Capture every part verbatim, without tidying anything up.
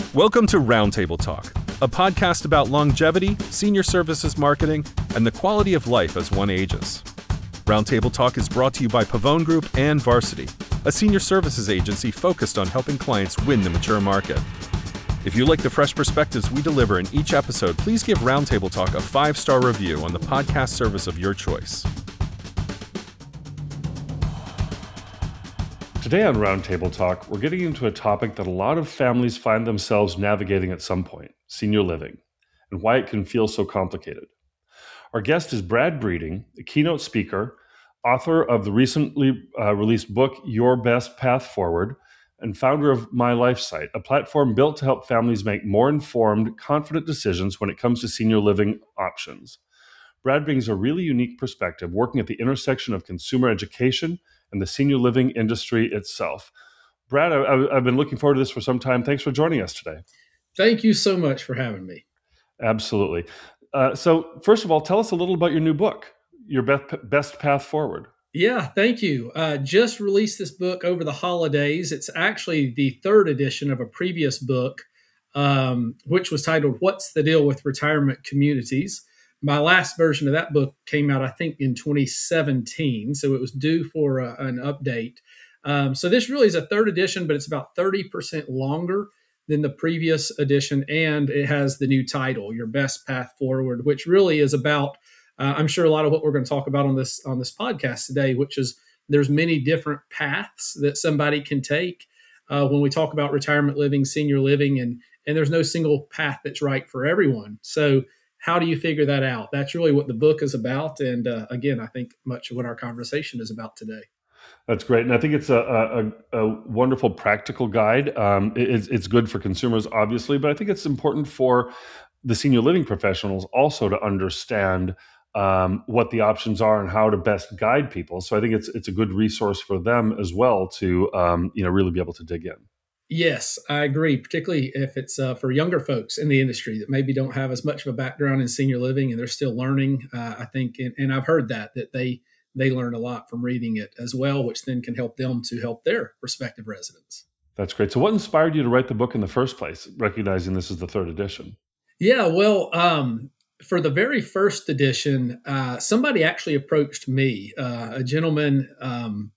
Welcome to Roundtable Talk, a podcast about longevity, senior services marketing, and the quality of life as one ages. Roundtable Talk is brought to you by Pavone Group and Varsity, a senior services agency focused on helping clients win the mature market. If you like the fresh perspectives we deliver in each episode, please give Roundtable Talk a five-star review on the podcast service of your choice. Today on Roundtable Talk, we're getting into a topic that a lot of families find themselves navigating at some point, senior living, and why it can feel so complicated. Our guest is Brad Breeding, a keynote speaker, author of the recently uh, released book, Your Best Path Forward, and founder of My Life Site, a platform built to help families make more informed, confident decisions when it comes to senior living options. Brad brings a really unique perspective, working at the intersection of consumer education and the senior living industry itself. Brad, I, I've been looking forward to this for some time. Thanks for joining us today. Thank you so much for having me. Absolutely. Uh, so first of all, tell us a little about your new book, Your Best, Best Path Forward. Yeah, thank you. Uh, just released this book over the holidays. It's actually the third edition of a previous book, um, which was titled, What's the Deal with Retirement Communities? My last version of that book came out, I think, in twenty seventeen, so it was due for a, an update. Um, so this really is a third edition, but it's about thirty percent longer than the previous edition, and it has the new title, Your Best Path Forward, which really is about, uh, I'm sure, a lot of what we're going to talk about on this on this podcast today, which is there's many different paths that somebody can take uh, when we talk about retirement living, senior living, and and there's no single path that's right for everyone. So how do you figure that out? That's really what the book is about. And uh, again, I think much of what our conversation is about today. That's great. And I think it's a, a, a wonderful practical guide. Um, it, it's, it's good for consumers, obviously, but I think it's important for the senior living professionals also to understand um, what the options are and how to best guide people. So I think it's it's a good resource for them as well to um, you know really be able to dig in. Yes, I agree, particularly if it's uh, for younger folks in the industry that maybe don't have as much of a background in senior living and they're still learning. Uh, I think, and, and I've heard that, that they they learn a lot from reading it as well, which then can help them to help their respective residents. That's great. So what inspired you to write the book in the first place, recognizing this is the third edition? Yeah, well, um, for the very first edition, uh, somebody actually approached me, uh, a gentleman, um,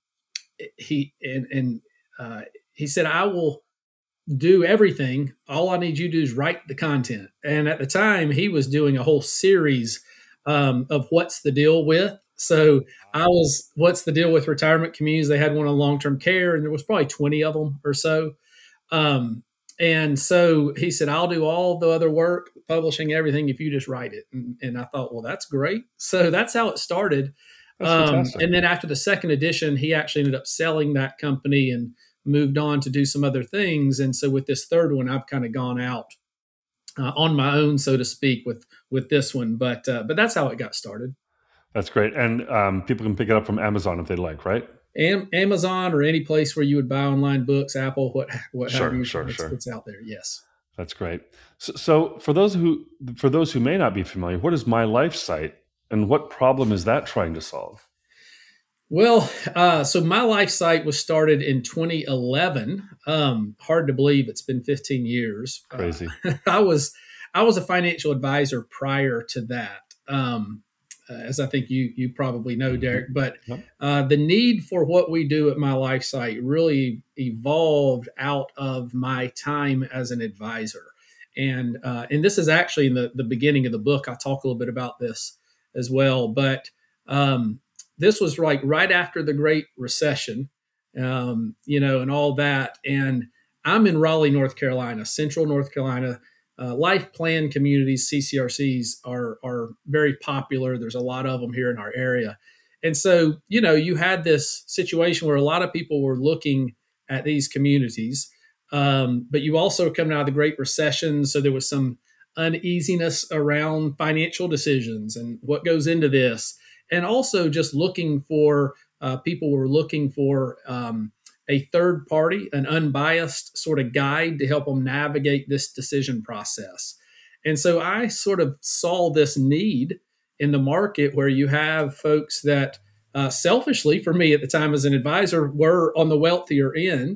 he and, and uh, he said, I will do everything. All I need you to do is write the content. And at the time, he was doing a whole series um, of what's the deal with. So I was, what's the deal with retirement communities? They had one on long-term care, and there was probably twenty of them or so. Um, and so he said, I'll do all the other work, publishing everything, if you just write it. And, and I thought, well, that's great. So that's how it started. Um, and then after the second edition, he actually ended up selling that company and moved on to do some other things. And so with this third one, I've kind of gone out uh, on my own, so to speak, with with this one. But uh, but that's how it got started. That's great. And um, people can pick it up from Amazon if they'd like, right? Am- Amazon or any place where you would buy online books, Apple, what what sure, have you. Sure, it's, sure. It's out there, yes. That's great. So, so for those who for those who may not be familiar, what is My Life Site and what problem is that trying to solve? Well, uh, so My Life Site was started in twenty eleven. Um, hard to believe it's been fifteen years. Crazy. Uh, I was I was a financial advisor prior to that, um, uh, as I think you you probably know, Derek. But uh, the need for what we do at My Life Site really evolved out of my time as an advisor, and uh, and this is actually in the the beginning of the book. I talk a little bit about this as well, but. Um, This was like right after the Great Recession, um, you know, and all that. And I'm in Raleigh, North Carolina, central North Carolina. Uh, life plan communities, C C R Cs, are are very popular. There's a lot of them here in our area. And so, you know, you had this situation where a lot of people were looking at these communities, um, but you also coming out of the Great Recession. So there was some uneasiness around financial decisions and what goes into this. And also just looking for, uh, people were looking for um, a third party, an unbiased sort of guide to help them navigate this decision process. And so I sort of saw this need in the market where you have folks that uh, selfishly, for me at the time as an advisor, were on the wealthier end,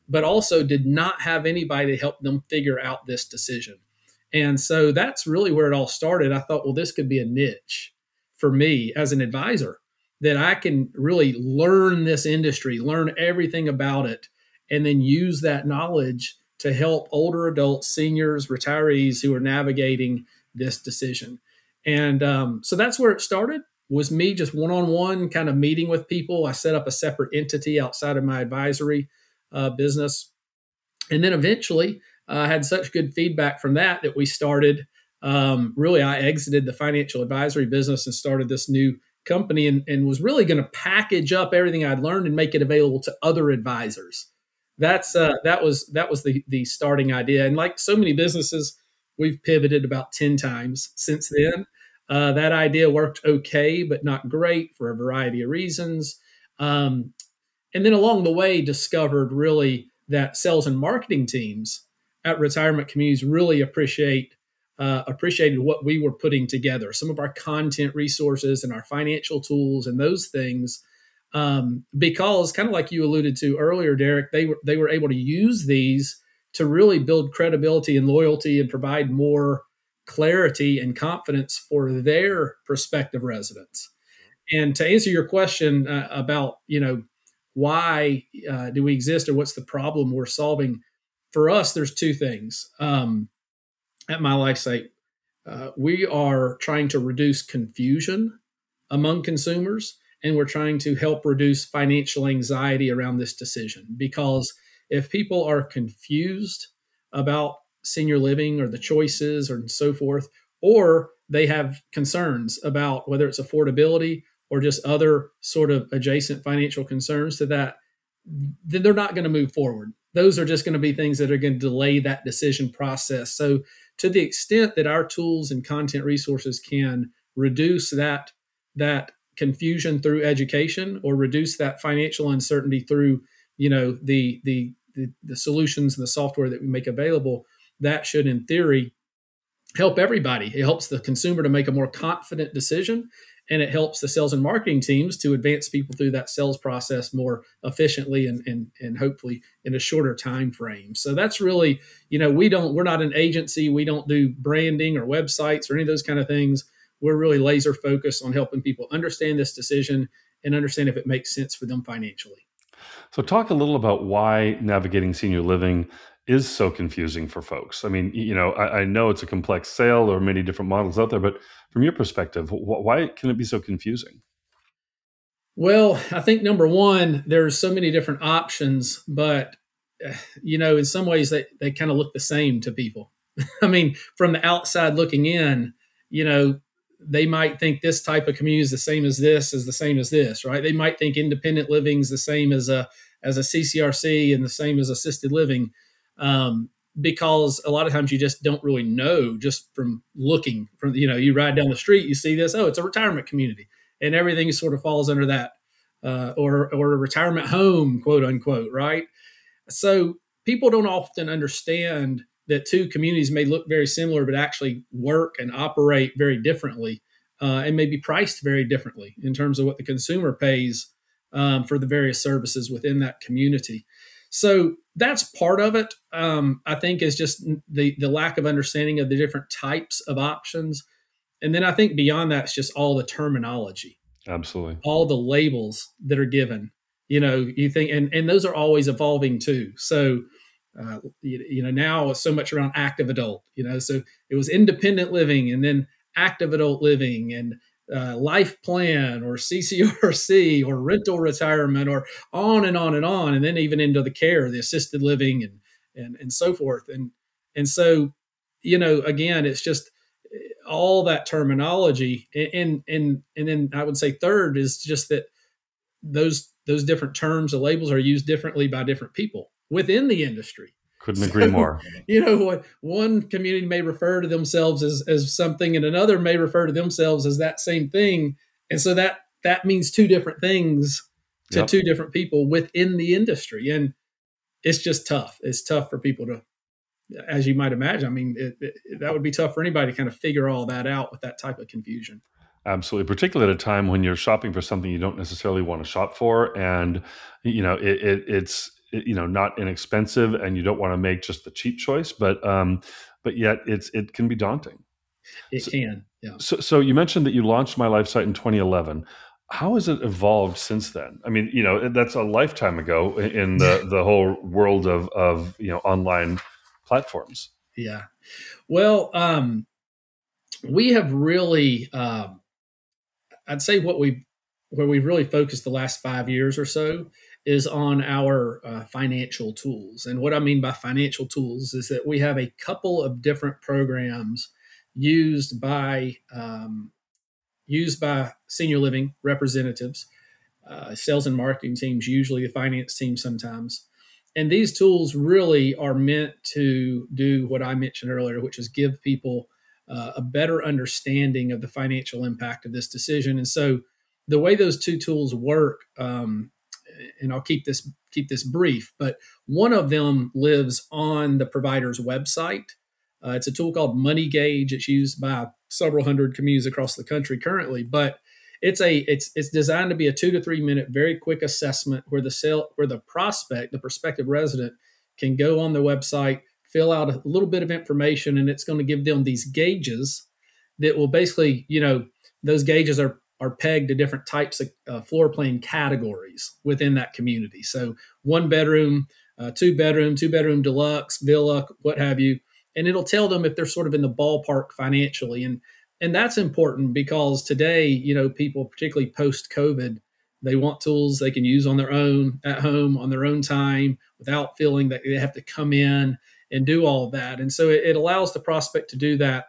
but also did not have anybody to help them figure out this decision. And so that's really where it all started. I thought, well, this could be a niche for me as an advisor, that I can really learn this industry, learn everything about it, and then use that knowledge to help older adults, seniors, retirees who are navigating this decision. And um, so that's where it started, was me just one-on-one kind of meeting with people. I set up a separate entity outside of my advisory uh, business. And then eventually I uh, had such good feedback from that that we started, um, really, I exited the financial advisory business and started this new company, and, and was really going to package up everything I'd learned and make it available to other advisors. That's uh, that was that was the the starting idea. And like so many businesses, we've pivoted about ten times since then. Uh, that idea worked okay, but not great for a variety of reasons. Um, and then along the way, discovered really that sales and marketing teams at retirement communities really appreciate uh, appreciated what we were putting together. Some of our content resources and our financial tools and those things. Um, because kind of like you alluded to earlier, Derek, they were they were able to use these to really build credibility and loyalty and provide more clarity and confidence for their prospective residents. And to answer your question uh, about, you know, why uh, do we exist or what's the problem we're solving? For us, there's two things. Um, at My Life Site, uh, we are trying to reduce confusion among consumers, and we're trying to help reduce financial anxiety around this decision. Because if people are confused about senior living or the choices or so forth, or they have concerns about whether it's affordability or just other sort of adjacent financial concerns to that, then they're not going to move forward. Those are just going to be things that are going to delay that decision process. So to the extent that our tools and content resources can reduce that, that confusion through education, or reduce that financial uncertainty through, you know, the, the, the, the solutions and the software that we make available, that should, in theory, help everybody. It helps the consumer to make a more confident decision, and it helps the sales and marketing teams to advance people through that sales process more efficiently and, and, and hopefully in a shorter time frame. So that's really, you know, we don't, we're not an agency. We don't do branding or websites or any of those kind of things. We're really laser focused on helping people understand this decision and understand if it makes sense for them financially. So talk a little about why navigating senior living is so confusing for folks. I mean, you know, I, I know it's a complex sale. There are many different models out there, but from your perspective, wh- why can it be so confusing? Well, I think number one, there's so many different options, but you know, in some ways they, they kind of look the same to people. I mean, from the outside looking in, you know, they might think this type of community is the same as this, is the same as this, right? They might think independent living is the same as a as a C C R C and the same as assisted living, um, because a lot of times you just don't really know just from looking. From you know, you ride down the street, you see this, oh, it's a retirement community, and everything sort of falls under that, uh, or or a retirement home, quote unquote, right? So people don't often understand that two communities may look very similar, but actually work and operate very differently, uh, and may be priced very differently in terms of what the consumer pays um, for the various services within that community. So that's part of it. Um, I think is just the the lack of understanding of the different types of options, and then I think beyond that, it's just all the terminology, Absolutely, all the labels that are given. You know, you think, and and those are always evolving too. So. Uh, you, you know, now it's so much around active adult, you know, so it was independent living and then active adult living and uh, life plan or C C R C or rental retirement or on and on and on. And then even into the care, the assisted living and, and, and so forth. And, and so, you know, again, it's just all that terminology. And, and, and then I would say third is just that those, those different terms or labels are used differently by different people within the industry. Couldn't so, agree more. You know, what one community may refer to themselves as, as something, and another may refer to themselves as that same thing. And so that that means two different things to yep. two different people within the industry. And it's just tough. It's tough for people to, as you might imagine, I mean, it, it, that would be tough for anybody to kind of figure all that out with that type of confusion. Absolutely, particularly at a time when you're shopping for something you don't necessarily want to shop for, and you know it, it, it's you know, not inexpensive, and you don't want to make just the cheap choice, but um, but yet it's it can be daunting. It So, can, yeah. so, so you mentioned that you launched My Life Site in twenty eleven. How has it evolved since then? I mean, you know, that's a lifetime ago in the the whole world of of you know online platforms. Yeah. Well, um, we have really, um, I'd say what we where we've really focused the last five years or so is on our uh, financial tools. And what I mean by financial tools is that we have a couple of different programs used by um, used by senior living representatives, uh, sales and marketing teams, usually the finance team sometimes. And these tools really are meant to do what I mentioned earlier, which is give people uh, a better understanding of the financial impact of this decision. And so, the way those two tools work, um, and I'll keep this keep this brief, but one of them lives on the provider's website. Uh, it's a tool called Money Gauge. It's used by several hundred communities across the country currently, but it's a it's it's designed to be a two to three minute, very quick assessment where the sale where the prospect, the prospective resident, can go on the website, fill out a little bit of information, and it's going to give them these gauges that will basically, you know, those gauges are are pegged to different types of uh, floor plan categories within that community. So one bedroom, uh, two bedroom, two bedroom deluxe, villa, what have you, and it'll tell them if they're sort of in the ballpark financially. And and that's important because today, you know, people, particularly post COVID, they want tools they can use on their own, at home, on their own time, without feeling that they have to come in and do all of that. And so it, it allows the prospect to do that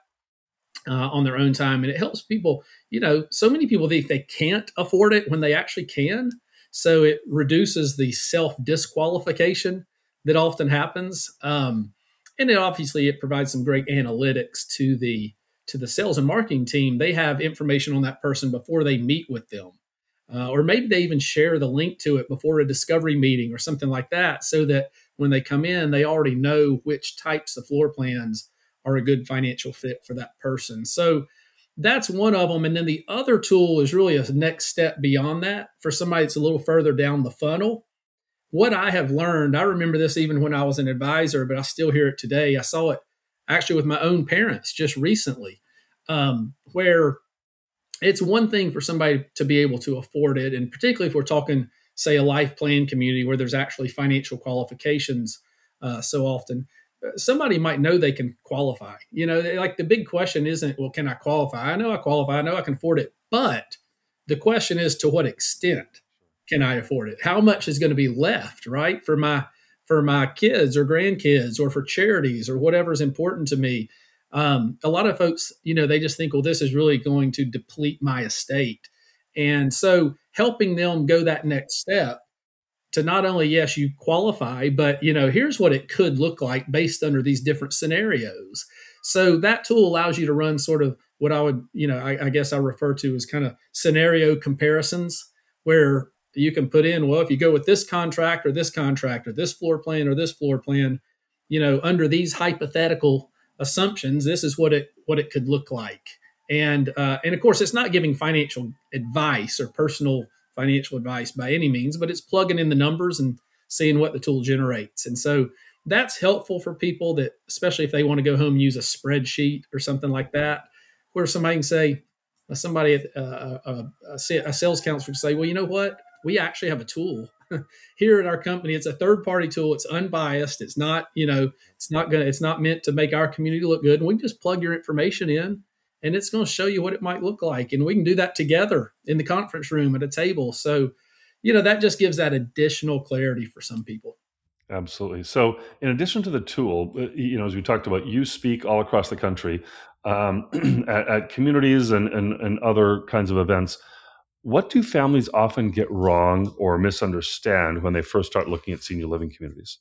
uh, on their own time. And it helps people, you know, so many people think they can't afford it when they actually can. So it reduces the self disqualification that often happens. Um, and then obviously it provides some great analytics to the to the sales and marketing team. They have information on that person before they meet with them. Uh, or maybe they even share the link to it before a discovery meeting or something like that, so that when they come in, they already know which types of floor plans are a good financial fit for that person. So that's one of them. And then the other tool is really a next step beyond that for somebody that's a little further down the funnel. What I have learned, I remember this even when I was an advisor, but I still hear it today. I saw it actually with my own parents just recently, um, where it's one thing for somebody to be able to afford it. And particularly if we're talking, say, a life plan community where there's actually financial qualifications uh, so often, somebody might know they can qualify. You know, like the big question isn't, well, can I qualify? I know I qualify. I know I can afford it. But the question is, to what extent can I afford it? How much is going to be left, right, for my for my kids or grandkids or for charities or whatever is important to me? Um, a lot of folks, you know, they just think, well, this is really going to deplete my estate. And so helping them go that next step to not only, yes, you qualify, but, you know, here's what it could look like based under these different scenarios. So that tool allows you to run sort of what I would, you know, I, I guess I refer to as kind of scenario comparisons, where you can put in, well, if you go with this contract or this contract or this floor plan or this floor plan, you know, under these hypothetical assumptions, this is what it what it could look like. And uh, and of course, it's not giving financial advice or personal financial advice by any means, but it's plugging in the numbers and seeing what the tool generates. And so that's helpful for people that, especially if they want to go home and use a spreadsheet or something like that, where somebody can say, uh, somebody, uh, uh, a, a sales counselor can say, well, you know what? We actually have a tool here at our company. It's a third party tool. It's unbiased. It's not, you know, it's not going to, it's not meant to make our community look good. And we can just plug your information in and it's going to show you what it might look like. And we can do that together in the conference room at a table. So, you know, that just gives that additional clarity for some people. Absolutely. So in addition to the tool, you know, as we talked about, you speak all across the country um, at, at communities and, and, and other kinds of events. What do families often get wrong or misunderstand when they first start looking at senior living communities?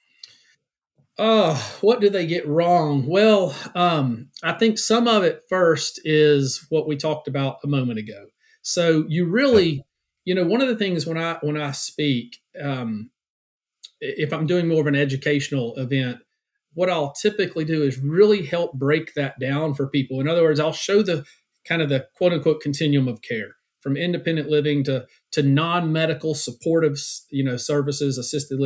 Oh, what do they get wrong? Well, um, I think some of it first is what we talked about a moment ago. So you really, you know, one of the things when I when I speak, um, if I'm doing more of an educational event, what I'll typically do is really help break that down for people. In other words, I'll show the kind of the quote unquote continuum of care, from independent living to to non-medical supportive, you know, services, assisted living,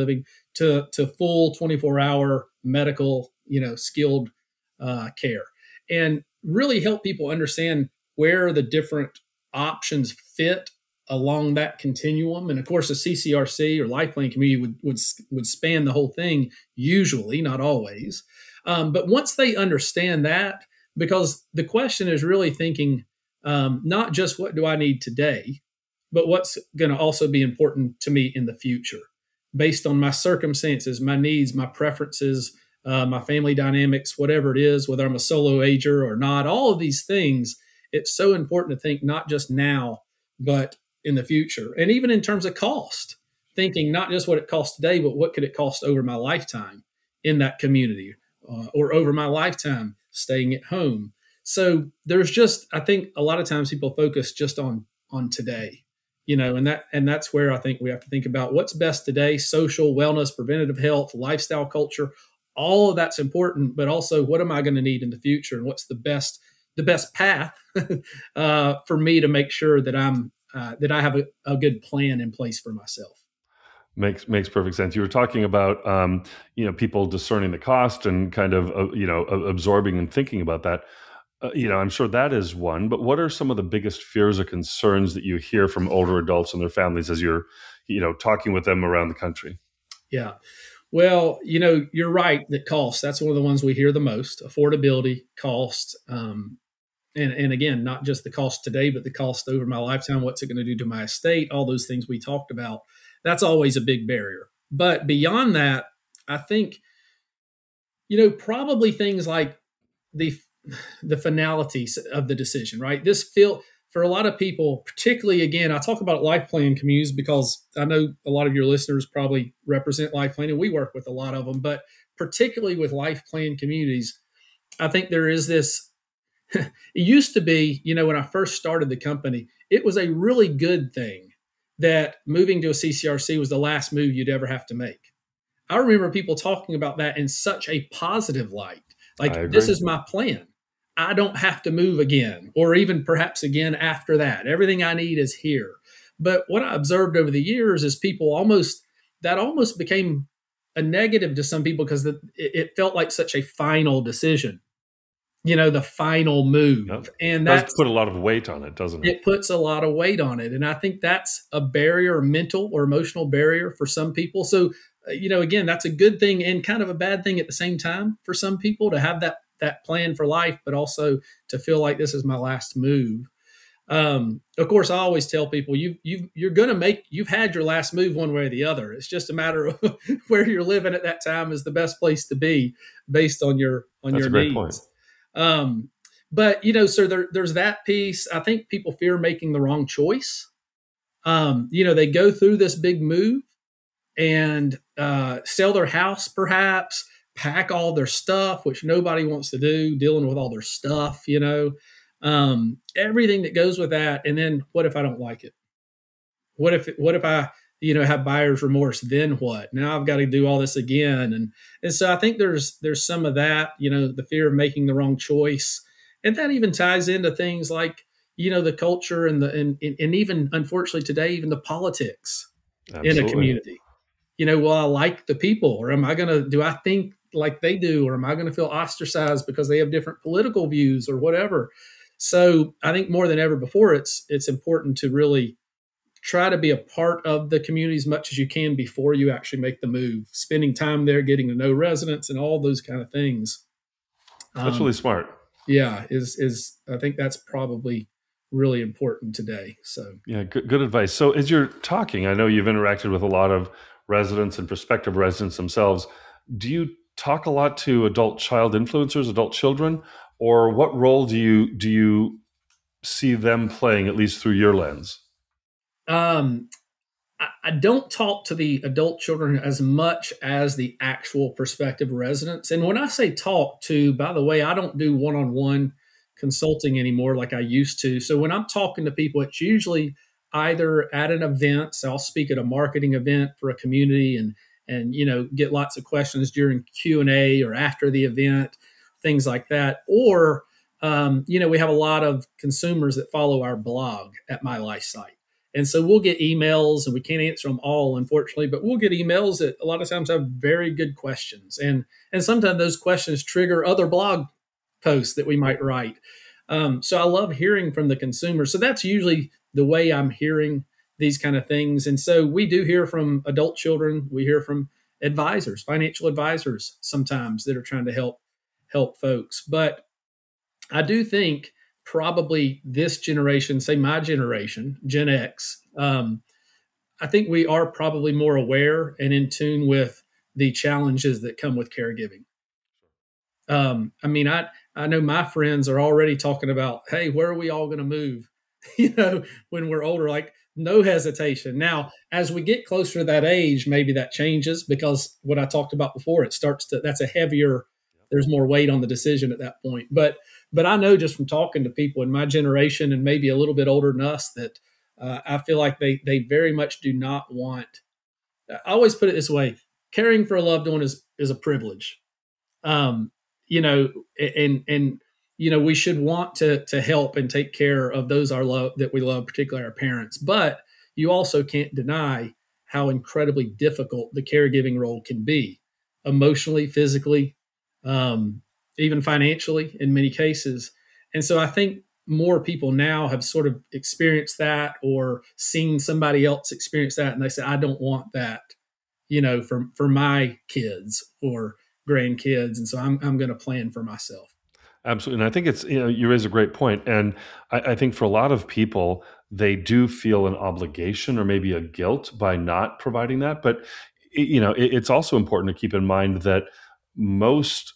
to to full twenty-four hour medical, you know, skilled uh, care, and really help people understand where the different options fit along that continuum. And of course, a C C R C or life plan community would would would span the whole thing, usually, not always. Um, but once they understand that, because the question is really thinking um, not just what do I need today, but what's going to also be important to me in the future, based on my circumstances, my needs, my preferences, uh, my family dynamics, whatever it is, whether I'm a solo ager or not, all of these things. It's so important to think not just now, but in the future. And even in terms of cost, thinking not just what it costs today, but what could it cost over my lifetime in that community uh, or over my lifetime staying at home. So there's just, I think a lot of times people focus just on, on today, you know, and that, and that's where I think we have to think about what's best today: social wellness, preventative health, lifestyle culture, all of that's important, but also what am I going to need in the future? And what's the best, the best path uh, for me to make sure that I'm, Uh, that I have a, a good plan in place for myself. Makes makes perfect sense. You were talking about um, you know, people discerning the cost and kind of uh, you know, absorbing and thinking about that. Uh, you know, I'm sure that is one. But what are some of the biggest fears or concerns that you hear from older adults and their families as you're, you know, talking with them around the country? Yeah. Well, you know, you're right that cost, that's one of the ones we hear the most. Affordability, cost, um, And, and again, not just the cost today, but the cost over my lifetime. What's it going to do to my estate? All those things we talked about. That's always a big barrier. But beyond that, I think, you know, probably things like the the finalities of the decision, right? This feel for a lot of people, particularly, again, I talk about life plan communities because I know a lot of your listeners probably represent life plan, and we work with a lot of them. But particularly with life plan communities, I think there is this. It used to be, you know, when I first started the company, it was a really good thing that moving to a C C R C was the last move you'd ever have to make. I remember people talking about that in such a positive light. Like, this is my plan. I don't have to move again, or even perhaps again after that. Everything I need is here. But what I observed over the years is people almost, that almost became a negative to some people because it felt like such a final decision. You know, the final move. Yep. And that that's put a lot of weight on it, doesn't it? It puts a lot of weight on it. And I think that's a barrier, a mental or emotional barrier for some people. So, uh, you know, again, that's a good thing and kind of a bad thing at the same time for some people to have that that plan for life, but also to feel like this is my last move. Um, of course, I always tell people you you you're going to make you've had your last move one way or the other. It's just a matter of where you're living at that time is the best place to be based on your on That's your a great needs. point. Um, but you know, so there, there's that piece. I think people fear making the wrong choice. Um, you know, they go through this big move and uh, sell their house, perhaps pack all their stuff, which nobody wants to do, dealing with all their stuff, you know, um, everything that goes with that. And then what if I don't like it? What if, what if I, you know, have buyer's remorse? Then what? Now I've got to do all this again. And, and so I think there's, there's some of that, you know, the fear of making the wrong choice. And that even ties into things like, you know, the culture and the, and, and even unfortunately today, even the politics Absolutely. in a community. You know, well, I like the people, or am I going to, do I think like they do, or am I going to feel ostracized because they have different political views or whatever? So I think more than ever before, it's, it's important to really try to be a part of the community as much as you can before you actually make the move, spending time there, getting to know residents and all those kind of things. That's Um, really smart. Yeah, is, is, I think that's probably really important today. So, yeah, good, good advice. So as you're talking, I know you've interacted with a lot of residents and prospective residents themselves. Do you talk a lot to adult child influencers, adult children, or what role do you, do you see them playing, at least through your lens? Um, I, I don't talk to the adult children as much as the actual prospective residents. And when I say talk to, by the way, I don't do one-on-one consulting anymore like I used to. So when I'm talking to people, it's usually either at an event. So I'll speak at a marketing event for a community and, and, you know, get lots of questions during Q and A or after the event, things like that. Or, um, you know, we have a lot of consumers that follow our blog at My Life Site. And so we'll get emails, and we can't answer them all, unfortunately, but we'll get emails that a lot of times have very good questions. And, and sometimes those questions trigger other blog posts that we might write. Um, so I love hearing from the consumer. So that's usually the way I'm hearing these kind of things. And so we do hear from adult children. We hear from advisors, financial advisors sometimes that are trying to help help folks. But I do think probably this generation, say my generation, Gen X, um, I think we are probably more aware and in tune with the challenges that come with caregiving. Um, I mean, I I know my friends are already talking about, hey, where are we all going to move? you know, when we're older, like no hesitation. Now, as we get closer to that age, maybe that changes because what I talked about before, it starts to that's a heavier. There's more weight on the decision at that point. But but I know just from talking to people in my generation and maybe a little bit older than us that uh, I feel like they they very much do not want. I always put it this way: caring for a loved one is is a privilege. Um, you know, and and you know we should want to to help and take care of those our love that we love, particularly our parents. But you also can't deny how incredibly difficult the caregiving role can be, emotionally, physically, um, even financially in many cases. And so I think more people now have sort of experienced that or seen somebody else experience that, and they say, "I don't want that," you know, for for my kids or grandkids, and so I'm I'm going to plan for myself. Absolutely. And I think it's, you know, you raise a great point. And I, I think for a lot of people, they do feel an obligation or maybe a guilt by not providing that. But, it- you know, it, it's also important to keep in mind that most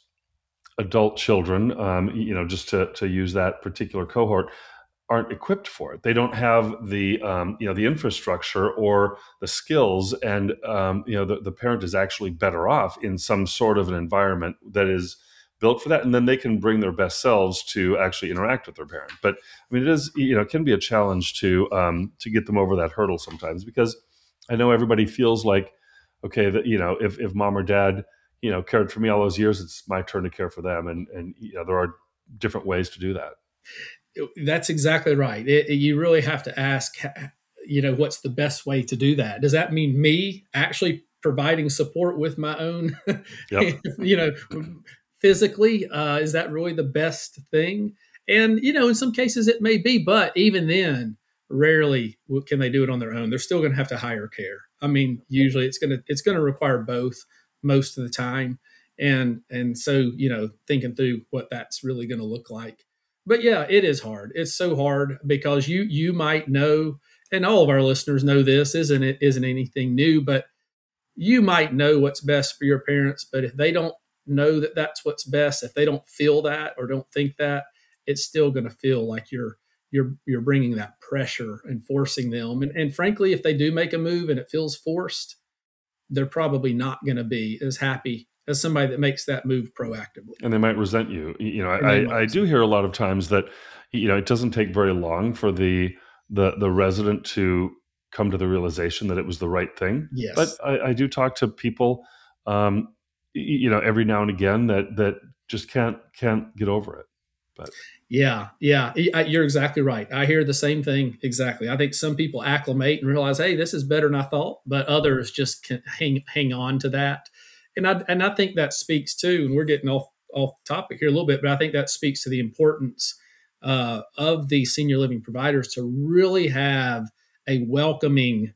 adult children, um, you know, just to, to use that particular cohort, aren't equipped for it. They don't have the, um, you know, the infrastructure or the skills. And, um, you know, the, the parent is actually better off in some sort of an environment that is built for that, and then they can bring their best selves to actually interact with their parent. But I mean, it is, you know, it can be a challenge to um, to get them over that hurdle sometimes, because I know everybody feels like, okay, that, you know, if if mom or dad, you know, cared for me all those years, it's my turn to care for them, and and you know, there are different ways to do that. That's exactly right. It, it- you really have to ask, you know, what's the best way to do that? Does that mean me actually providing support with my own, Yep. you know, physically? Uh, is that really the best thing? And, you know, in some cases it may be, but even then, rarely can they do it on their own. They're still going to have to hire care. I mean, usually it's going to, it's going to require both most of the time. And, and so, you know, thinking through what that's really going to look like. But yeah, it is hard. It's so hard because you, you might know, and all of our listeners know this, isn't it? Isn't anything new, but you might know what's best for your parents, but if they don't know that that's what's best, if they don't feel that or don't think that, it's still going to feel like you're you're you're bringing that pressure and forcing them. And, and frankly, if they do make a move and it feels forced, they're probably not going to be as happy as somebody that makes that move proactively. And they might resent you. You know, And they I, I might. do hear a lot of times that, you know, it doesn't take very long for the the the resident to come to the realization that it was the right thing. But Yes. I, I do talk to people, um, y- you know, every now and again that that just can't can't get over it. But Yeah, yeah, y- you're exactly right. I hear the same thing exactly. I think some people acclimate and realize, hey, this is better than I thought, but others just can hang hang on to that, and I and I think that speaks to, and we're getting off off topic here a little bit, but I think that speaks to the importance uh, of the senior living providers to really have a welcoming,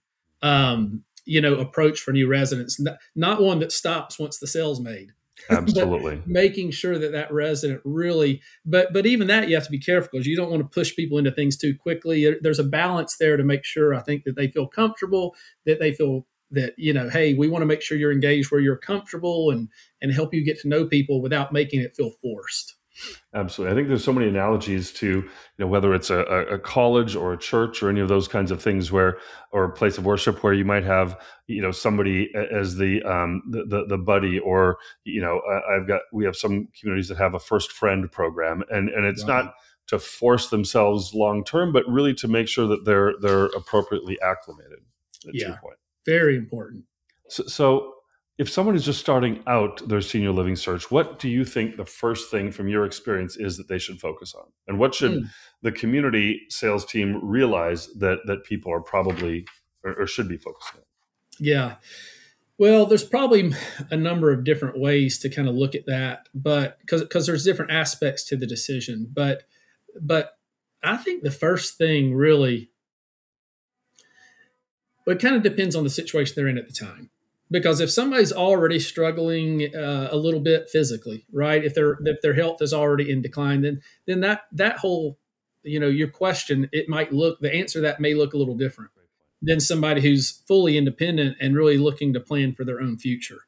um, you know, approach for new residents, not, not one that stops once the sale's made, but absolutely. making sure that that resident really but but even that you have to be careful because you don't want to push people into things too quickly. There's a balance there to make sure, I think, that they feel comfortable, that they feel that, you know, hey, we want to make sure you're engaged where you're comfortable, and and help you get to know people without making it feel forced. Absolutely. I think there's so many analogies to, you know, whether it's a, a college or a church or any of those kinds of things where, or a place of worship where you might have, you know, somebody as the, um, the, the, the buddy, or, you know, I've got, we have some communities that have a first friend program, and, and it's Right. not to force themselves long-term, but really to make sure that they're, they're appropriately acclimated, to your Yeah. point. Very important. So, so if someone is just starting out their senior living search, what do you think the first thing from your experience is that they should focus on? And what should Mm, the community sales team realize that that people are probably or, or should be focusing on? yeah. Well, there's probably a number of different ways to kind of look at that, but because because there's different aspects to the decision. But but I think the first thing really, well, it kind of depends on the situation they're in at the time. Because if somebody's already struggling uh, a little bit physically, right? If their if their health is already in decline, then then that that whole, you know, your question, it might look the answer to that may look a little different than somebody who's fully independent and really looking to plan for their own future.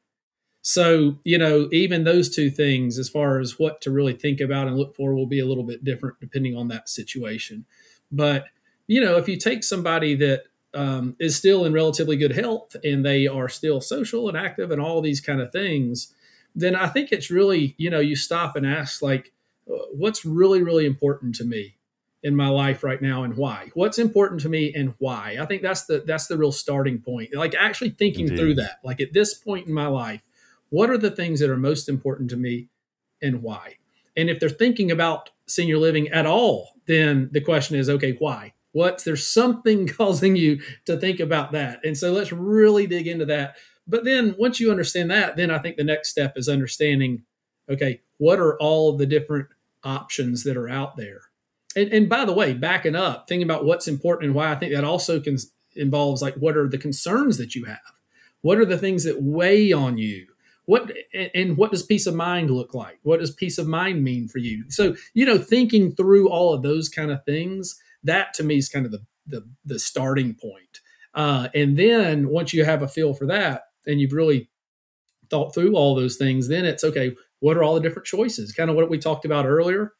So, you know, even those two things, as far as what to really think about and look for, will be a little bit different depending on that situation. But, you know, if you take somebody that um, is still in relatively good health and they are still social and active and all these kind of things, then I think it's really, you know, you stop and ask, like, uh, what's really, really important to me in my life right now and why? What's important to me and why? I think that's the that's the real starting point. Like actually thinking through Indeed. that. Like at this point in my life, what are the things that are most important to me and why? And if they're thinking about senior living at all, then the question is, okay, why? What's there's something causing you to think about that? And so let's really dig into that. But then once you understand that, then I think the next step is understanding, okay, what are all the different options that are out there? And, and by the way, backing up, thinking about what's important and why, I think that also can involves like what are the concerns that you have? What are the things that weigh on you? What and what does peace of mind look like? What does peace of mind mean for you? So, you know, thinking through all of those kind of things, that to me is kind of the the, the starting point. Uh, and then once you have a feel for that and you've really thought through all those things, then it's okay, what are all the different choices? Kind of what we talked about earlier.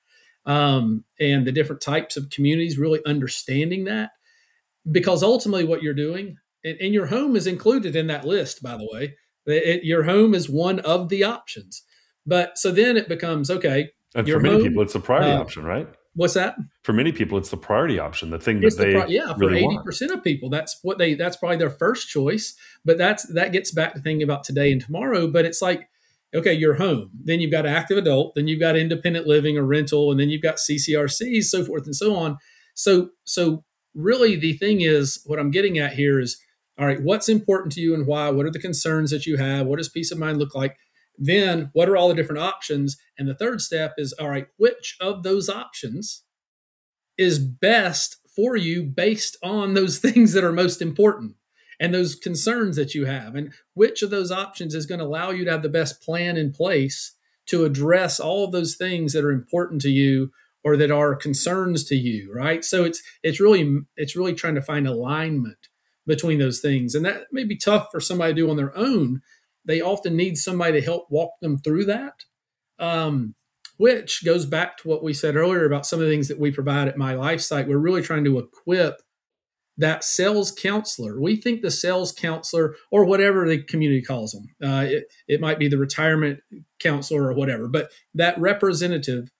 Um, and the different types of communities, really understanding that. Because ultimately what you're doing, and, and your home is included in that list, by the way. It, your home is one of the options. But so then it becomes, okay, And for your many home, people, it's the priority uh, option, right? what's that? For many people, it's the priority option, the thing that It's the they pro- yeah, for really eighty want. percent of people, that's what they that's probably their first choice. But that's that gets back to thinking about today and tomorrow. But it's like, okay, your home, then you've got active adult, then you've got independent living or rental, and then you've got C C R Cs, so forth and so on. So so really the thing is, what I'm getting at here is, all right, what's important to you and why? What are the concerns that you have? What does peace of mind look like? Then what are all the different options? And the third step is, all right, which of those options is best for you based on those things that are most important and those concerns that you have, and which of those options is going to allow you to have the best plan in place to address all of those things that are important to you or that are concerns to you, right? So it's it's really it's really trying to find alignment between those things, and that may be tough for somebody to do on their own. They often need somebody to help walk them through that. Um, which goes back to what we said earlier about some of the things that we provide at My Life Site. We're really trying to equip that sales counselor. We think the sales counselor, or whatever the community calls them, uh, it, it might be the retirement counselor or whatever, but that representative,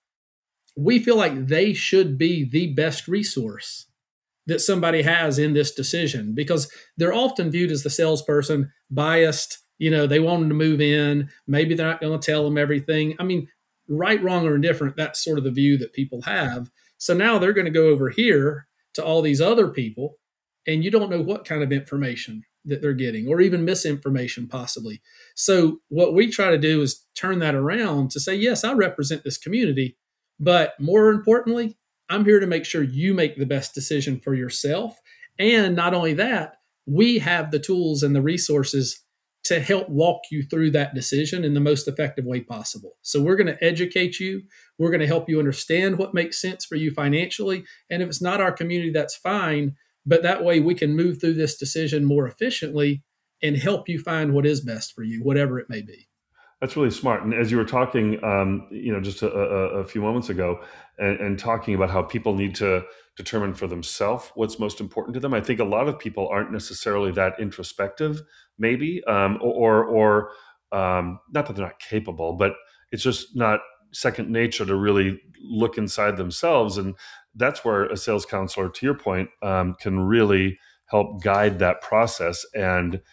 we feel like they should be the best resource that somebody has in this decision, because they're often viewed as the salesperson, biased. You know, they want them to move in. Maybe they're not going to tell them everything. I mean, right, wrong, or indifferent, that's sort of the view that people have. So now they're going to go over here to all these other people, and you don't know what kind of information that they're getting, or even misinformation possibly. So what we try to do is turn that around to say, yes, I represent this community, but more importantly, I'm here to make sure you make the best decision for yourself. And not only that, we have the tools and the resources to help walk you through that decision in the most effective way possible. So we're going to educate you. We're going to help you understand what makes sense for you financially. And if it's not our community, that's fine. But that way we can move through this decision more efficiently and help you find what is best for you, whatever it may be. That's really smart. And as you were talking, um, you know, just a, a, a few moments ago, and, and talking about how people need to determine for themselves what's most important to them, I think a lot of people aren't necessarily that introspective, maybe, um, or, or um, not that they're not capable, but it's just not second nature to really look inside themselves. And that's where a sales counselor, to your point, um, can really help guide that process and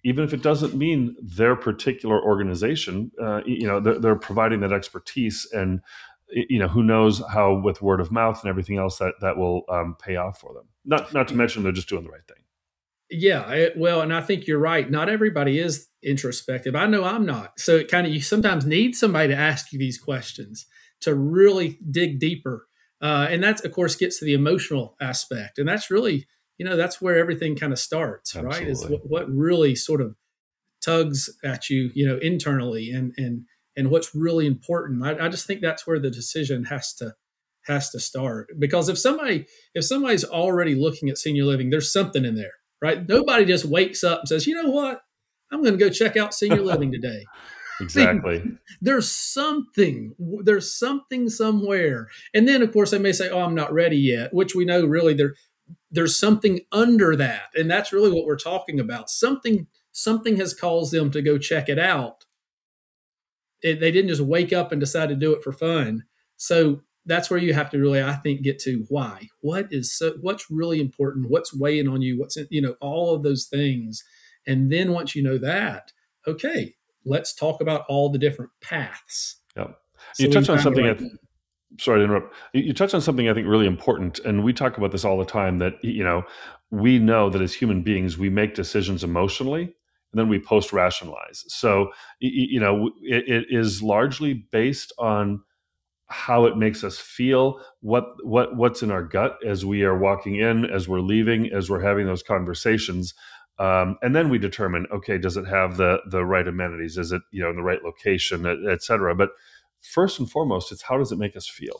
even if it doesn't mean their particular organization. Uh, you know, they're, they're providing that expertise, and you know, who knows how with word of mouth and everything else that that will um, pay off for them. Not not to mention they're just doing the right thing. Yeah, it, well, and I think you're right. Not everybody is introspective. I know I'm not. So it kind of, you sometimes need somebody to ask you these questions to really dig deeper. Uh, and that's, of course, gets to the emotional aspect. And that's really, you know, that's where everything kind of starts, Absolutely. right? Is what, what really sort of tugs at you, you know, internally, and and and what's really important. I, I just think that's where the decision has to has to start. Because if somebody if somebody's already looking at senior living, there's something in there. Right? Nobody just wakes up and says, you know what? I'm going to go check out senior living today. Exactly. I mean, there's something, there's something somewhere. And then, of course, they may say, oh, I'm not ready yet, which we know really there, there's something under that. And that's really what we're talking about. Something, something has caused them to go check it out. It, they didn't just wake up and decide to do it for fun. So that's where you have to really, I think, get to why. What is so? What's really important? What's weighing on you? What's in, you know, all of those things. And then once you know that, okay, let's talk about all the different paths. Yep. So you touched on something. Right. I th- sorry to interrupt. You, you touched on something I think really important, and we talk about this all the time. That you know, we know that as human beings, we make decisions emotionally, and then we post rationalize. So you, you know, it, it is largely based on how it makes us feel, what what what's in our gut as we are walking in, as we're leaving, as we're having those conversations, um, and then we determine, okay, does it have the the right amenities? Is it, you know, in the right location, et, et cetera. But first and foremost, it's how does it make us feel?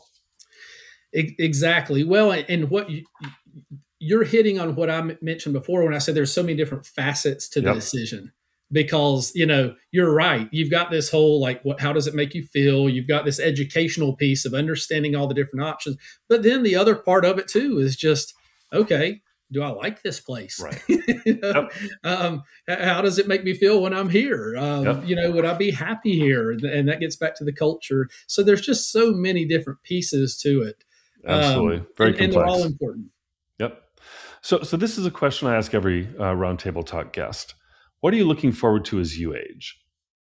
Exactly. Well, and what you, you're hitting on what I mentioned before when I said there's so many different facets to the yep. decision. Because, you know, you're right. You've got this whole, like, what, how does it make you feel? You've got this educational piece of understanding all the different options. But then the other part of it, too, is just, okay, do I like this place? Right. you know? Yep. um, how does it make me feel when I'm here? Um, yep. You know, would I be happy here? And that gets back to the culture. So there's just so many different pieces to it. Absolutely. Um, Very and, complex. And they're all important. Yep. So, so this is a question I ask every uh, Roundtable Talk guest. What are you looking forward to as you age?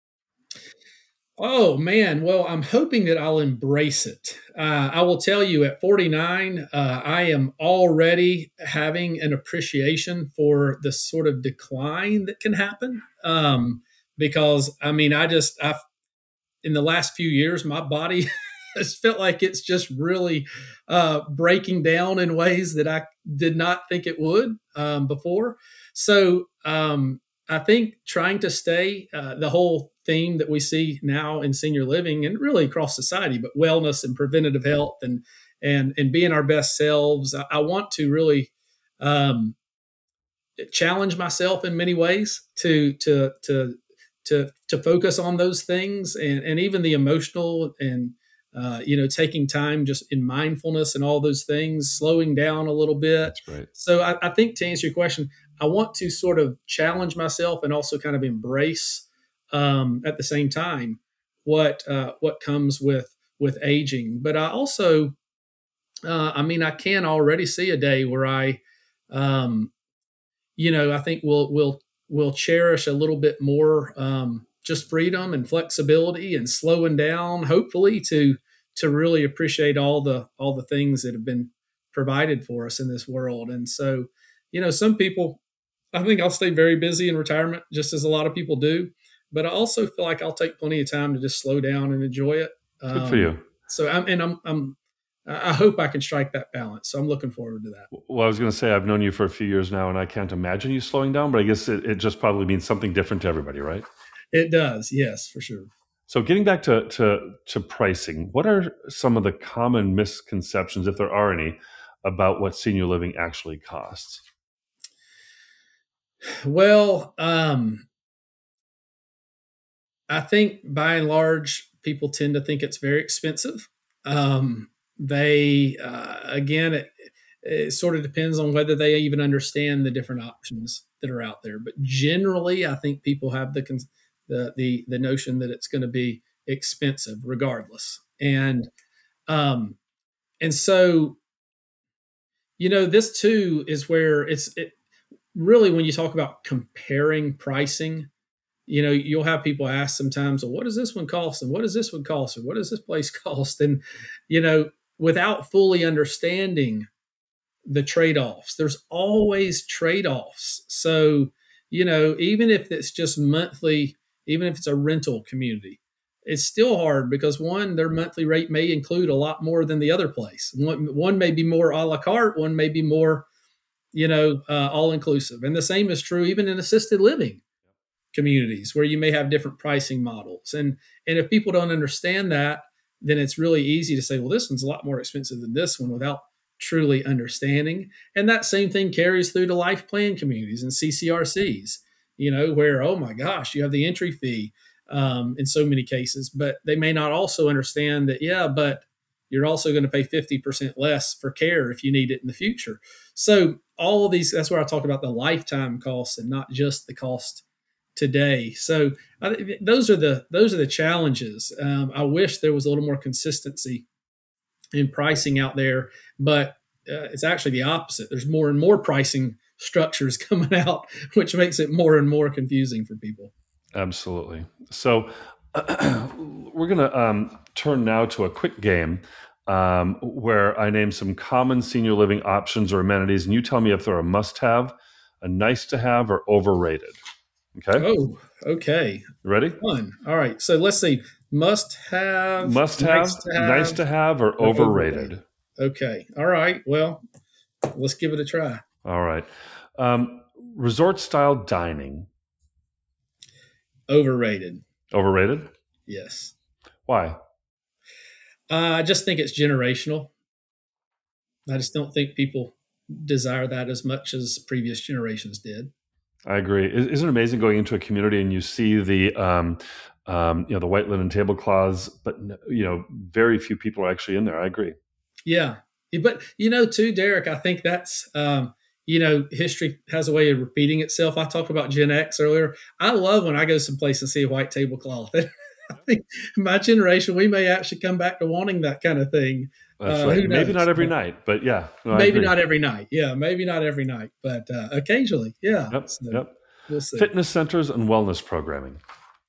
Oh, man. Well, I'm hoping that I'll embrace it. Uh, I will tell you at forty-nine, uh, I am already having an appreciation for the sort of decline that can happen. Um, because, I mean, I just, I've, in the last few years, my body has felt like it's just really uh, breaking down in ways that I did not think it would um, before. So, um, I think trying to stay uh, the whole theme that we see now in senior living and really across society, but wellness and preventative health and and and being our best selves. I, I want to really um, challenge myself in many ways to to to to to focus on those things, and and even the emotional and uh, you know, taking time just in mindfulness and all those things, slowing down a little bit. That's right. So I, I think to answer your question, I want to sort of challenge myself and also kind of embrace um, at the same time what uh, what comes with with aging. But I also, uh, I mean, I can already see a day where I, um, you know, I think we'll we'll we'll cherish a little bit more um, just freedom and flexibility and slowing down, hopefully to to really appreciate all the all the things that have been provided for us in this world. And so, you know, some people, I think I'll stay very busy in retirement, just as a lot of people do. But I also feel like I'll take plenty of time to just slow down and enjoy it. Good um, for you. So I'm, and I'm, I'm, I hope I can strike that balance. So I'm looking forward to that. Well, I was going to say, I've known you for a few years now, and I can't imagine you slowing down, but I guess it, it just probably means something different to everybody, right? It does. Yes, for sure. So getting back to, to, to pricing, what are some of the common misconceptions, if there are any, about what senior living actually costs? Well, um, I think by and large, people tend to think it's very expensive. Um, they, uh, again, it, it sort of depends on whether they even understand the different options that are out there. But generally, I think people have the the the, the notion that it's going to be expensive regardless. And um, and so, you know, this too is where it's it, really, when you talk about comparing pricing, you know, you'll have people ask sometimes, well, what does this one cost? And what does this one cost? And what does this place cost? And, you know, without fully understanding the trade-offs, there's always trade-offs. So, you know, even if it's just monthly, even if it's a rental community, it's still hard because one, their monthly rate may include a lot more than the other place. One, one may be more a la carte, one may be more, you know, uh, all inclusive. And the same is true even in assisted living communities where you may have different pricing models. And and if people don't understand that, then it's really easy to say, well, this one's a lot more expensive than this one without truly understanding. And that same thing carries through to life plan communities and C C R Cs, you know, where, oh my gosh, you have the entry fee um, in so many cases, but they may not also understand that, yeah, but you're also going to pay fifty percent less for care if you need it in the future. So all of these, that's where I talk about the lifetime costs and not just the cost today. So I, those are the those are the challenges. Um, I wish there was a little more consistency in pricing out there, but uh, it's actually the opposite. There's more and more pricing structures coming out, which makes it more and more confusing for people. Absolutely. So we're going to um, turn now to a quick game um, where I name some common senior living options or amenities, and you tell me if they're a must-have, a nice-to-have, or overrated. Okay? Oh, okay. You ready? Fun. All right. So let's see. Must-have, Must-have, nice-to-have, nice-to-have, or overrated. Okay. All right. Well, let's give it a try. All right. Um, resort-style dining. Overrated. Overrated? Yes. Why? Uh, I just think it's generational. I just don't think people desire that as much as previous generations did. I agree. Isn't it amazing going into a community and you see the, um, um, you know, the white linen tablecloths, but you know, very few people are actually in there. I agree. Yeah, but you know, too, Derek, I think that's um, you know, history has a way of repeating itself. I talked about Gen X earlier. I love when I go someplace and see a white tablecloth. I think my generation, we may actually come back to wanting that kind of thing. That's uh, right. Maybe not every night, but yeah. No, maybe not every night. Yeah, maybe not every night, but uh, occasionally. Yeah. Yep. So yep. We'll see. Fitness centers and wellness programming.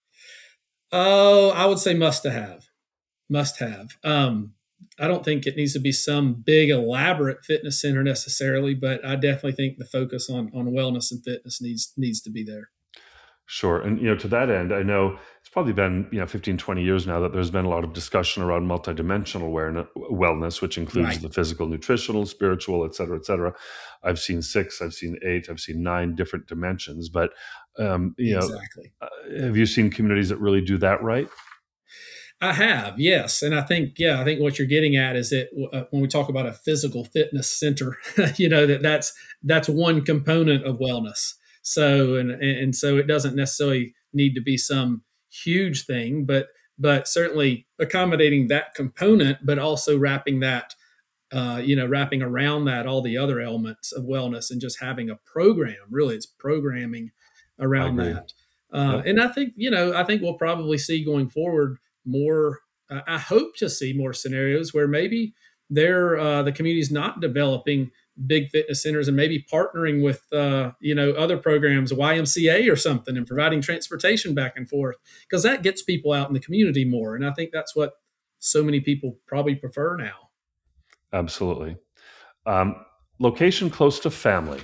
Oh, I would say must to have. Must have. Um, I don't think it needs to be some big, elaborate fitness center necessarily, but I definitely think the focus on on wellness and fitness needs needs to be there. Sure. And, you know, to that end, I know it's probably been, you know, fifteen, twenty years now that there's been a lot of discussion around multidimensional awareness, wellness, which includes Right. the physical, nutritional, spiritual, et cetera, et cetera. I've seen six, I've seen eight, I've seen nine different dimensions. But, um, you know, Exactly. uh, have you seen communities that really do that right? I have, yes. And I think, yeah, I think what you're getting at is that uh, when we talk about a physical fitness center, you know, that that's, that's one component of wellness. So, and, and so it doesn't necessarily need to be some huge thing, but, but certainly accommodating that component, but also wrapping that, uh, you know, wrapping around that, all the other elements of wellness and just having a program, really it's programming around that. Uh, Yep. And I think, you know, I think we'll probably see going forward more, uh, I hope to see more scenarios where maybe they're, uh, the community's not developing big fitness centers and maybe partnering with, uh, you know, other programs, Y M C A or something, and providing transportation back and forth, because that gets people out in the community more. And I think that's what so many people probably prefer now. Absolutely. Um, location close to family.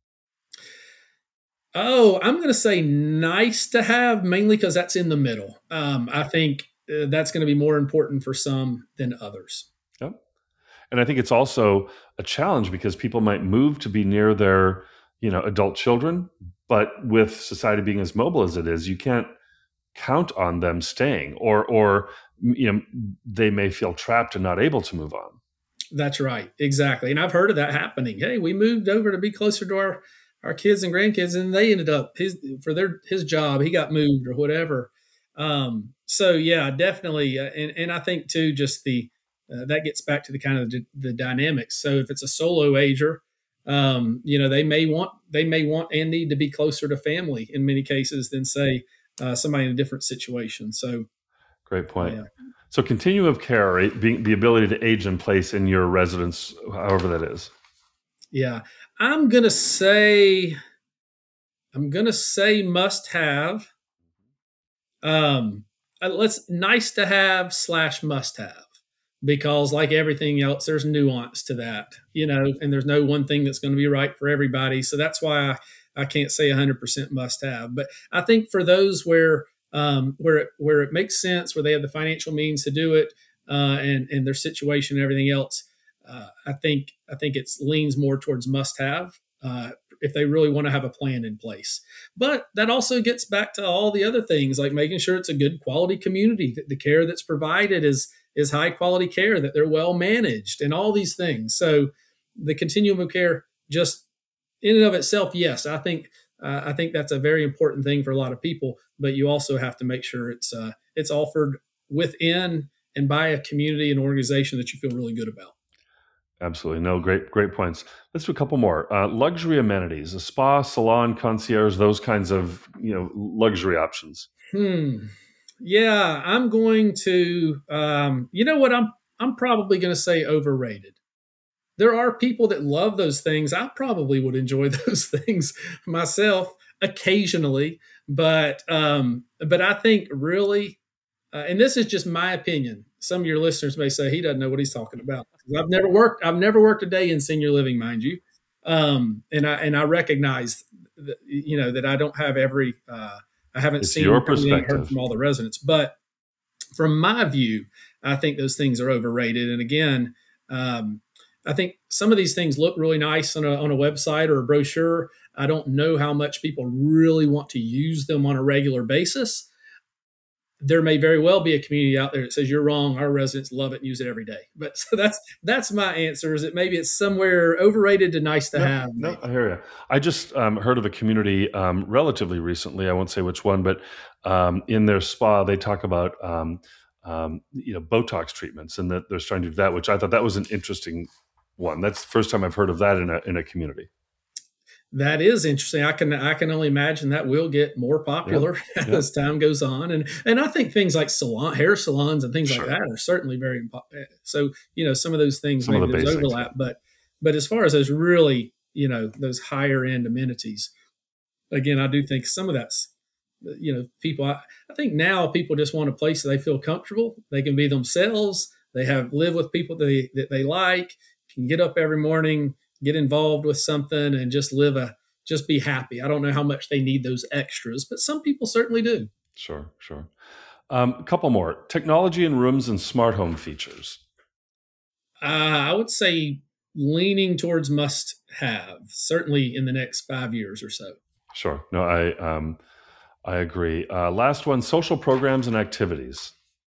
Oh, I'm going to say nice to have, mainly because that's in the middle. Um, I think uh, that's going to be more important for some than others. Yep. And I think it's also a challenge because people might move to be near their, you know, adult children, but with society being as mobile as it is, you can't count on them staying, or, or you know, they may feel trapped and not able to move on. That's right. Exactly. And I've heard of that happening. Hey, we moved over to be closer to our, our kids and grandkids, and they ended up his, for their, his job, he got moved or whatever. Um, so yeah, definitely. Uh, and, and I think too, just the, uh, that gets back to the kind of the, the dynamics. So if it's a solo ager, um, you know, they may want, they may want and need to be closer to family in many cases than say, uh, somebody in a different situation. So great point. Yeah. So continuum of care, right, being the ability to age in place in your residence, however that is. Yeah, I'm going to say I'm gonna say must have. Um, uh, let's nice to have slash must have, because like everything else, there's nuance to that, you know, and there's no one thing that's going to be right for everybody. So that's why I, I can't say one hundred percent must have. But I think for those where um, where it, where it makes sense, where they have the financial means to do it, uh, and and their situation and everything else, uh, I think I think it leans more towards must have. Uh, if they really want to have a plan in place. But that also gets back to all the other things, like making sure it's a good quality community, that the care that's provided is is high quality care, that they're well managed, and all these things. So the continuum of care, just in and of itself, yes, I think uh, I think that's a very important thing for a lot of people. But you also have to make sure it's uh, it's offered within and by a community and organization that you feel really good about. Absolutely. No, great, great points. Let's do a couple more. Uh, luxury amenities, a spa, salon, concierge, those kinds of, you know, luxury options. Hmm. Yeah, I'm going to. Um, you know what? I'm I'm probably going to say overrated. There are people that love those things. I probably would enjoy those things myself occasionally, but um, but I think really, uh, and this is just my opinion. Some of your listeners may say he doesn't know what he's talking about. I've never worked. I've never worked a day in senior living, mind you, um, and I and I recognize that, you know, that I don't have every. Uh, I haven't It's seen your everything, heard perspective. from all the residents, but from my view, I think those things are overrated. And again, um, I think some of these things look really nice on a, on a website or a brochure. I don't know how much people really want to use them on a regular basis. There may very well be a community out there that says you're wrong. Our residents love it and use it every day. But so that's that's my answer. Is that maybe it's somewhere overrated to nice to No, have? no, Maybe. I hear you. I just um, heard of a community um, relatively recently. I won't say which one, but um, in their spa, they talk about um, um, you know Botox treatments, and that they're starting to do that, which I thought that was an interesting one. That's the first time I've heard of that in a in a community. That is interesting. I can I can only imagine that will get more Yeah, popular yeah, as time goes on, and and I think things like salon, hair salons, and things like sure. that are certainly very important. So you know, some of those things Some of the maybe there's basics. Yeah, overlap, but but as far as those really, you know, those higher end amenities, again, I do think some of that's, you know, people. I, I think now people just want a place that they feel comfortable. They can be themselves. They have live with people that they that they like. Can get up every morning, get involved with something, and just live a just be happy. I don't know how much they need those extras, but some people certainly do. sure, sure. Um, a couple more: technology in rooms and smart home features. Uh, I would say leaning towards must have, certainly in the next five years or so. Sure. No, I um, I agree. Uh, last one: social programs and activities.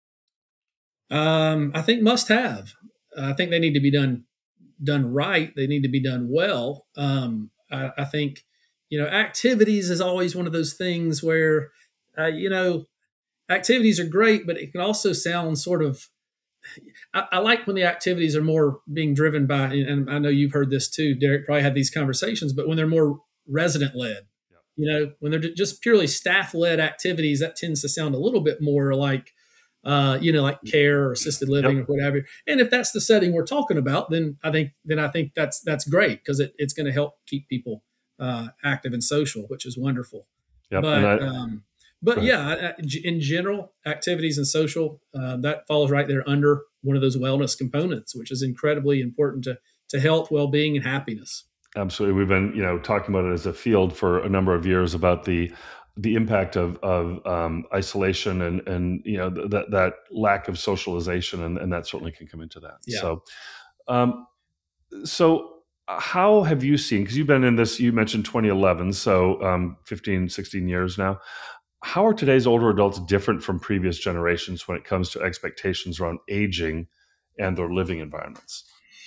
Um, I think must have. I think they need to be done done right. They need to be done well. Um, I, I think, you know, activities is always one of those things where, uh, you know, activities are great, but it can also sound sort of. I, I like when the activities are more being driven by, and I know you've heard this too, Derek. Probably had these conversations, but when they're more resident led, Yeah. you know, when they're just purely staff led activities, that tends to sound a little bit more like uh, you know, like care or assisted living or Yep. whatever. And if that's the setting we're talking about, then I think then I think that's that's great because it, it's going to help keep people uh, active and social, which is wonderful. Yep. And I But um, but go ahead. yeah, in general, activities and social uh, that falls right there under one of those wellness components, which is incredibly important to to health, well being, and happiness. Absolutely. We've been, you know, talking about it as a field for a number of years about the the impact of of um, isolation and and you know th- that that lack of socialization, and, and that certainly can come into that. Yeah. So, um, so how have you seen? Because you've been in this. You mentioned twenty eleven, so um, fifteen, sixteen years now. How are today's older adults different from previous generations when it comes to expectations around aging and their living environments?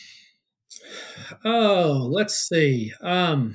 Oh, let's see. Um,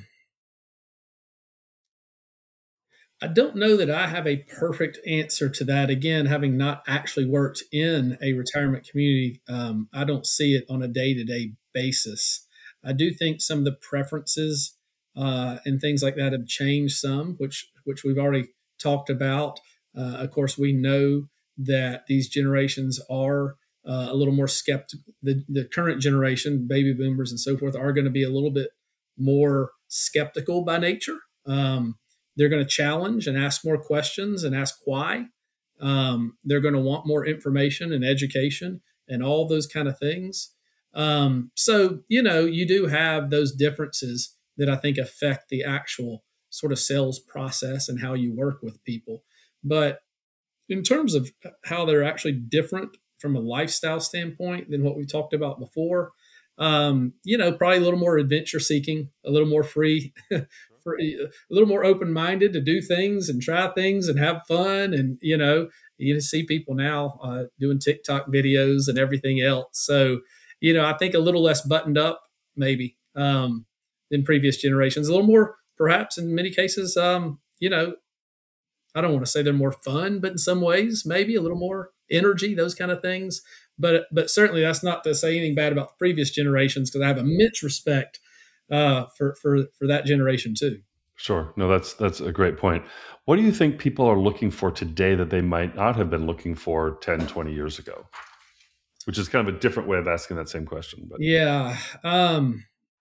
I don't know that I have a perfect answer to that. Again, having not actually worked in a retirement community, um, I don't see it on a day to day basis. I do think some of the preferences uh, and things like that have changed some, which which we've already talked about. Uh, of course, we know that these generations are uh, a little more skeptical. The, the current generation, baby boomers and so forth, are going to be a little bit more skeptical by nature. Um, they're going to challenge and ask more questions and ask why. Um, they're going to want more information and education and all those kind of things. Um, so, you know, you do have those differences that I think affect the actual sort of sales process and how you work with people. But in terms of how they're actually different from a lifestyle standpoint than what we talked about before, um, you know, probably a little more adventure seeking, a little more free, free a little more open minded to do things and try things and have fun. And, you know, you see people now uh, doing TikTok videos and everything else. So, you know, I think a little less buttoned up maybe um, than previous generations, a little more, perhaps in many cases, um, you know, I don't want to say they're more fun, but in some ways, maybe a little more energy, those kind of things. But but certainly that's not to say anything bad about the previous generations, because I have immense respect uh, for for for that generation too. Sure. No, that's that's a great point. What do you think people are looking for today that they might not have been looking for ten, twenty years ago? Which is kind of a different way of asking that same question. But yeah, um,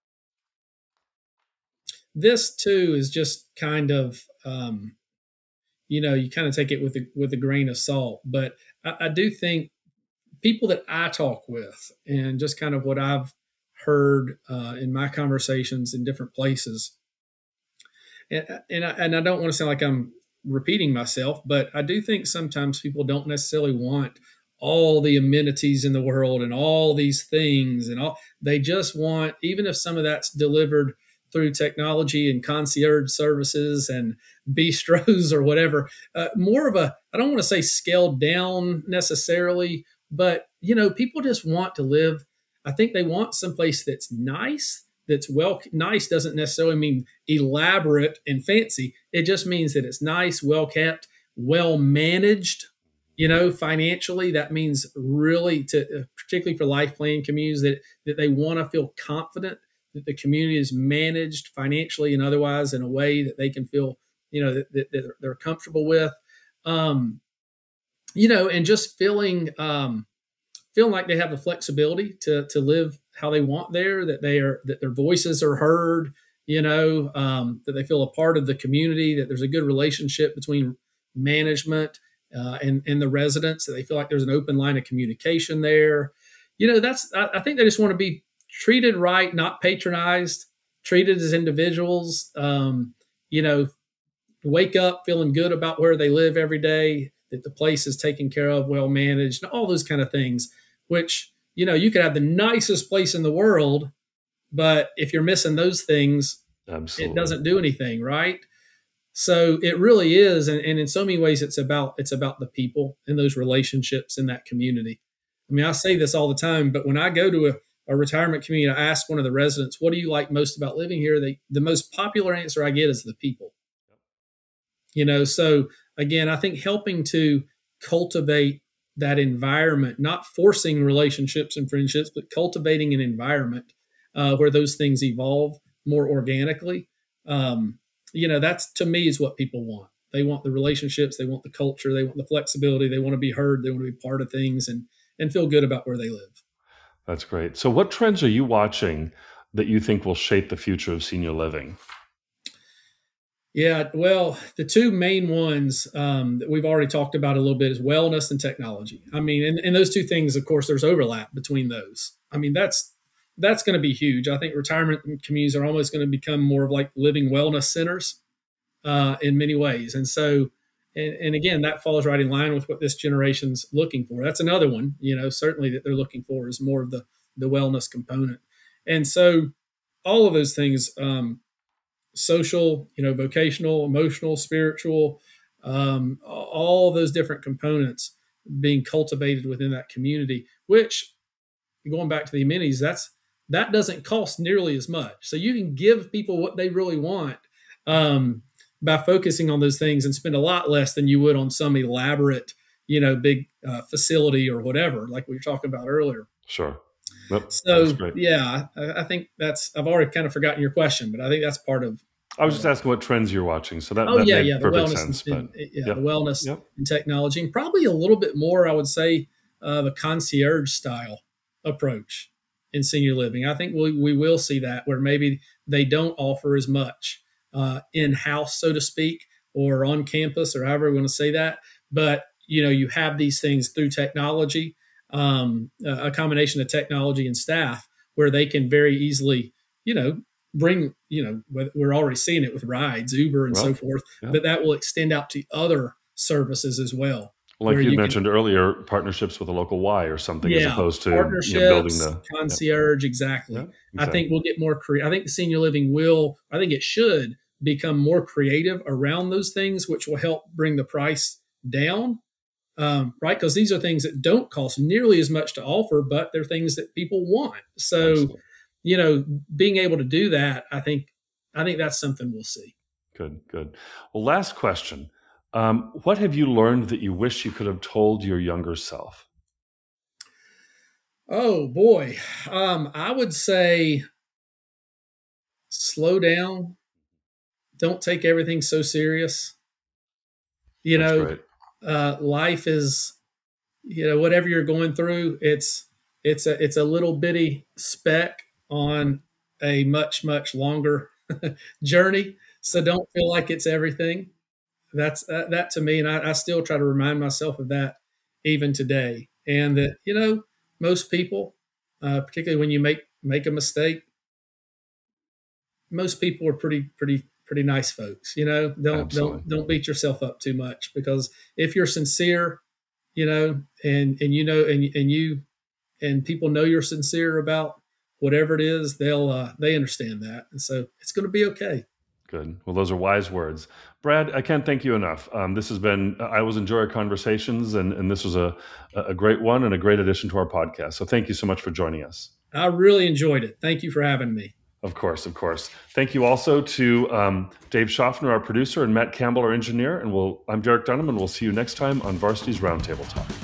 this too is just kind of. Um, you know, you kind of take it with a, with a grain of salt. But I, I do think people that I talk with and just kind of what I've heard uh, in my conversations in different places, and, and, I, and I don't want to sound like I'm repeating myself, but I do think sometimes people don't necessarily want all the amenities in the world and all these things and all. They just want, even if some of that's delivered through technology and concierge services and bistros or whatever, uh, more of a, I don't want to say scaled down necessarily, but, you know, people just want to live. I think they want someplace that's nice, that's well, nice doesn't necessarily mean elaborate and fancy. It just means that it's nice, well kept, well managed. You know, financially, that means really to, particularly for life planning communities, that, that they want to feel confident that the community is managed financially and otherwise in a way that they can feel, you know, that, that, that they're comfortable with, um, you know, and just feeling, um, feeling like they have the flexibility to, to live how they want there, that they are, that their voices are heard, you know, um, that they feel a part of the community, that there's a good relationship between management uh, and, and the residents, that they feel like there's an open line of communication there. You know, that's, I, I think they just want to be treated right, not patronized, treated as individuals, um, you know, wake up feeling good about where they live every day, that the place is taken care of, well managed, and all those kind of things, which, you know, you could have the nicest place in the world, but if you're missing those things, Absolutely. It doesn't do anything, right? So it really is. And, and in so many ways, it's about, it's about the people and those relationships in that community. I mean, I say this all the time, but when I go to a, a retirement community, I ask one of the residents, what do you like most about living here? They, the most popular answer I get is the people. You know, so again, I think helping to cultivate that environment, not forcing relationships and friendships, but cultivating an environment uh, where those things evolve more organically. Um, you know, that's, to me, is what people want. They want the relationships, they want the culture, they want the flexibility, they want to be heard, they want to be part of things and and feel good about where they live. That's great. So what trends are you watching that you think will shape the future of senior living? Yeah, well, the two main ones um, that we've already talked about a little bit is wellness and technology. I mean, and, and those two things, of course, there's overlap between those. I mean, that's that's going to be huge. I think retirement communities are almost going to become more of like living wellness centers uh, in many ways. And so, and, and again, that falls right in line with what this generation's looking for. That's another one, you know, certainly that they're looking for is more of the, the wellness component. And so all of those things, um, social, you know, vocational, emotional, spiritual, um, all those different components being cultivated within that community, which going back to the amenities, that's, that doesn't cost nearly as much. So you can give people what they really want um, by focusing on those things and spend a lot less than you would on some elaborate, you know, big uh, facility or whatever, like we were talking about earlier. Sure. Yep, so yeah, I, I think that's, I've already kind of forgotten your question, but I think that's part of. I was just asking what trends you're watching. So that, oh that yeah, made yeah, the perfect wellness, sense. and, But, and, yeah, yep. the wellness Yep. and technology, and probably a little bit more, I would say, of a concierge style approach in senior living. I think we we will see that where maybe they don't offer as much uh, in-house, so to speak, or on campus, or however we want to say that. But, you know, you have these things through technology, um, a combination of technology and staff, where they can very easily, you know, bring, you know, we're already seeing it with rides, Uber and well, so forth, yeah. but that will extend out to other services as well. Like you, you mentioned can, earlier, partnerships with a local Y or something, yeah, as opposed to partnerships, you know, building the concierge. Yeah. Exactly. Yeah, exactly. I think we'll get more creative. I think the senior living will, I think it should become more creative around those things, which will help bring the price down. Um, right. Because these are things that don't cost nearly as much to offer, but they're things that people want. So, Absolutely. you know, being able to do that, I think, I think that's something we'll see. Good, good. Well, last question. Um, what have you learned that you wish you could have told your younger self? Oh boy. Um, I would say slow down. Don't take everything so serious. You That's know, great. uh, life is, you know, whatever you're going through, it's, it's a, it's a little bitty speck on a much, much longer journey. So don't feel like it's everything. That's uh, that to me. And I, I still try to remind myself of that even today. And that, you know, most people, uh, particularly when you make, make a mistake, most people are pretty, pretty, pretty nice folks, you know, don't, Absolutely. don't, don't beat yourself up too much, because if you're sincere, you know, and, and, you know, and, and you, and people know you're sincere about whatever it is, they'll, uh, they understand that. And so it's going to be okay. Good. Well, those are wise words. Brad, I can't thank you enough. Um, this has been, I always enjoy our conversations, and, and this was a, a great one and a great addition to our podcast. So thank you so much for joining us. I really enjoyed it. Thank you for having me. Of course, of course. Thank you also to um, Dave Schaffner, our producer, and Matt Campbell, our engineer. And we'll, I'm Derek Dunham, and we'll see you next time on Varsity's Roundtable Talk.